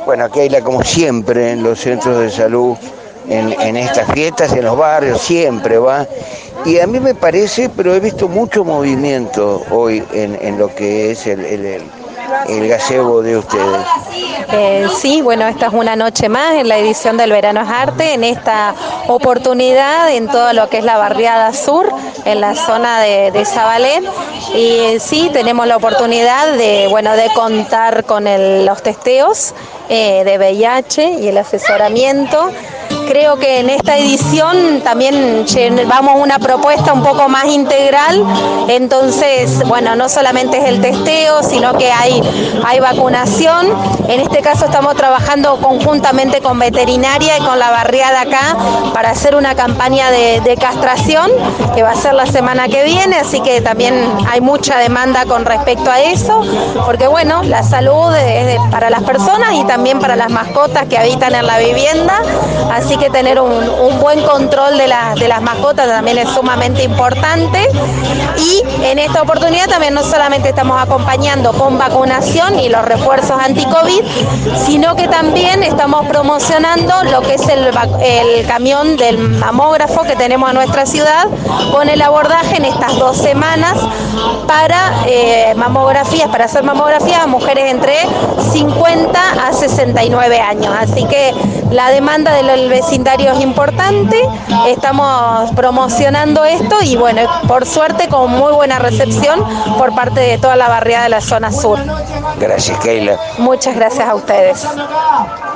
Bueno, Keila, como siempre, en los centros de salud, en estas fiestas, en los barrios, siempre va. Y a mí me parece, pero he visto mucho movimiento hoy en lo que es el gazebo de ustedes. Sí, bueno, esta es una noche más en la edición del Verano es Arte, en esta oportunidad en todo lo que es la barriada sur, en la zona de Zabalet. Y sí, tenemos la oportunidad de contar con los testeos de VIH y el asesoramiento. Creo que en esta edición también vamos a una propuesta un poco más integral, entonces, bueno, no solamente es el testeo, sino que hay vacunación. En este caso estamos trabajando conjuntamente con veterinaria y con la barriada acá para hacer una campaña de castración que va a ser la semana que viene, así que también hay mucha demanda con respecto a eso, porque bueno, la salud es para las personas y también para las mascotas que habitan en la vivienda, así que tener un buen control de las mascotas también es sumamente importante. Y en esta oportunidad también no solamente estamos acompañando con vacunación y los refuerzos anti-COVID, sino que también estamos promocionando lo que es el camión del mamógrafo que tenemos en nuestra ciudad, con el abordaje en estas 2 semanas para para hacer mamografías a mujeres entre 50 a 69 años. Así que la demanda del vecindario es importante, estamos promocionando esto y bueno, por suerte con muy buena recepción por parte de toda la barriada de la zona sur. Gracias, Keila. Muchas gracias a ustedes.